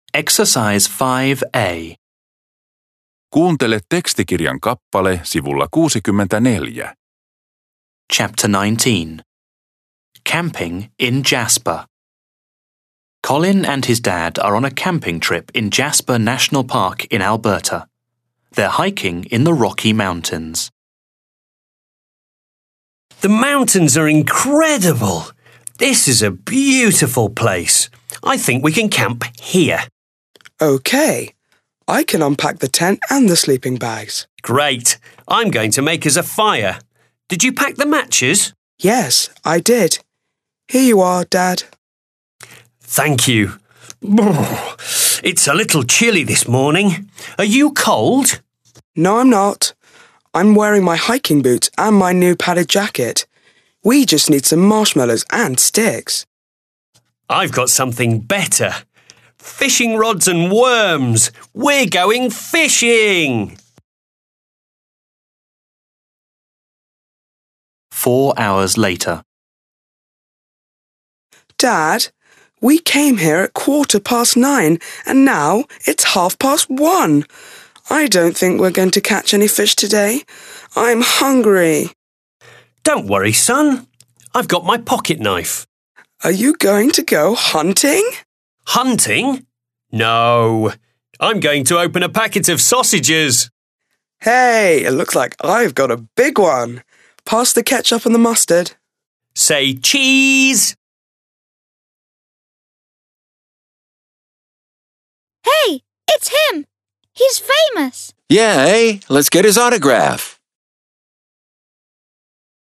Exercise 5A. Kuuntele tekstikirjan kappale sivulla 64. Chapter 19. Camping in Jasper. Colin and his dad are on a camping trip in Jasper National Park in Alberta. They're hiking in the Rocky Mountains. The mountains are incredible. This is a beautiful place. I think we can camp here. OK. I can unpack the tent and the sleeping bags. Great. I'm going to make us a fire. Did you pack the matches? Yes, I did. Here you are, Dad. Thank you. It's a little chilly this morning. Are you cold? No, I'm not. I'm wearing my hiking boots and my new padded jacket. We just need some marshmallows and sticks. I've got something better. Fishing rods and worms. We're going fishing. 4 hours later. Dad, we came here at 9:15 and now it's 1:30. I don't think we're going to catch any fish today. I'm hungry. Don't worry, son. I've got my pocket knife. Are you going to go hunting? Hunting? No. I'm going to open a packet of sausages. Hey, it looks like I've got a big one. Pass the ketchup and the mustard. Say cheese. Hey, it's him. He's famous. Yeah, let's get his autograph.